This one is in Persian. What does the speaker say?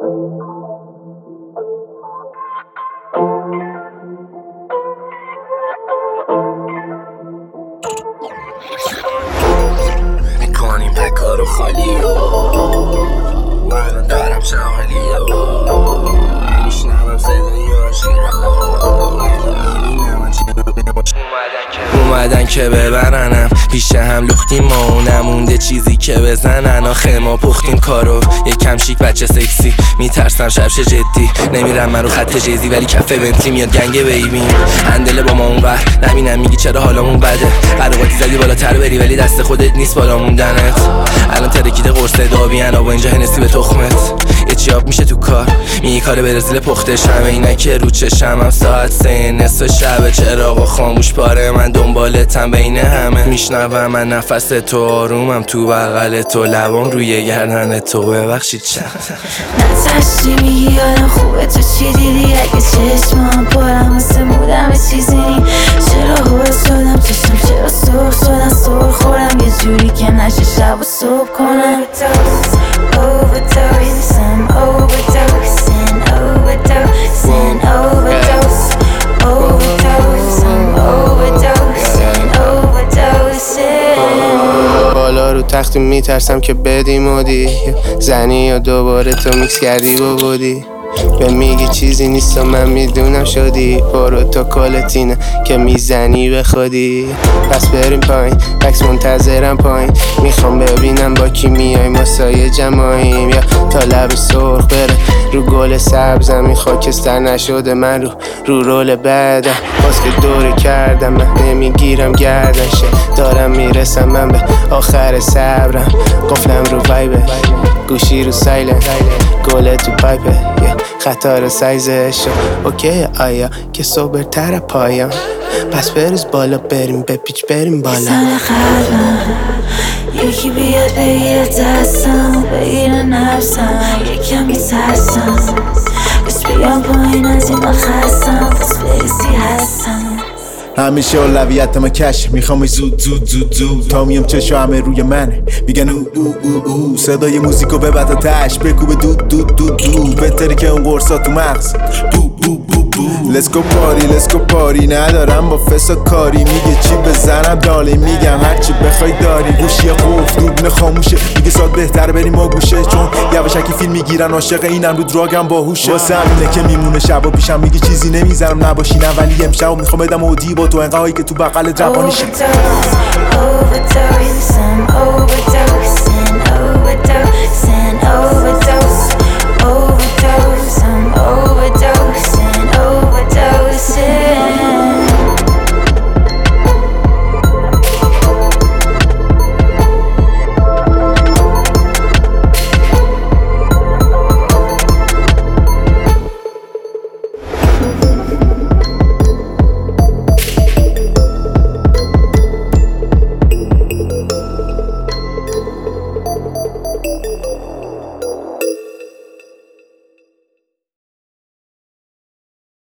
میکنیم پکارو خالی من دارم شاهلی میشنوم صدای اومدن که ببرنم پیش هم لختیم ما نمونده چیزی که بزنن آخه ما پختیم کارو یکم شیک بچه سکسی میترسم شبش جدی نمیرم من رو خط جیزی ولی کفه بنتلی میاد گنگه بیبیم هندله با ما اونور نبینم میگی چرا حالمون بده قراقاتی زدی بالاتر بری ولی دست خودت نیست بالا موندنت الان ترکیده قرص دابیان آب اینجا هنسی به تخمت یه چیاب میشه تو کار میگی کار برزیل پختش همه اینه که رو چشم هم ساعت 3 نصف شب چراغا خاموش پاره من دنبالتم بین همه میشنوم من نفس تو آرومم تو بغل تو لبام روی گردن تو ببخشید چند نتشتی میگی آدم خوبه تو چی دیدی اگه چشمام پارم مثل مودم به چیزی نی چرا هور شدم چشم چرا سرخ شدن سر خوردم یه جوری که نشه شب و صبح کنم Overdose, I'm overdosing, overdosing, overdose Overdose, I'm overdosing, overdosing بالا رو تخت میترسم که بدی مودی زنی یا دوباره تو میکس کردی با بودی به میگی چیزی نیست و من میدونم شدی برو تو کلتینه که میزنی به خودی پس بریم پایین بکس منتظرم پایین میخوام ببینم با کی میای ما سایه جمعاییم یا تا لب سرخ بره رو گل سبزم این خاکستر نشده من رو رول بعدم باز که دوره کردم من نمیگیرم گردنشه دارم میرسم من به آخر صبرم قفلم رو وایبه گوشی رو سایلنت گله تو پایپه خطار سایزش اوکی آیا که سوبرتر پایم پس بریز بالا بریم بپیچ بریم بالا سن خرم یکی بیاد بگیر دستم بگیر نفسم یکم میترسم بس بیام پایین از این من خستم پس بریزی هستم همیشه اولویتم کش میخوام زود تا میام چشم همه روی منه میگن او صدای موزیکو ببر تا تش بکوبه دود بهتره که اون قرصا تو مغز لسکو پاری ندارم با فسا کاری میگه چی بزنم دالی میگم هرچی بخوای داری گوشی قفل دوربین خاموشه میگه ساعت بهتر بریم و گوشه چون یواشکی فیلم میگیرن عاشق اینم رو دراگم باهوشه واسه همینه که میمونه شبا پیشم میگه چیزی نمیذارم نباشی نه ولی امشب میخوام بدم اودی با تو انقایی که تو بغل روانی شه Overdose, I'm overdosing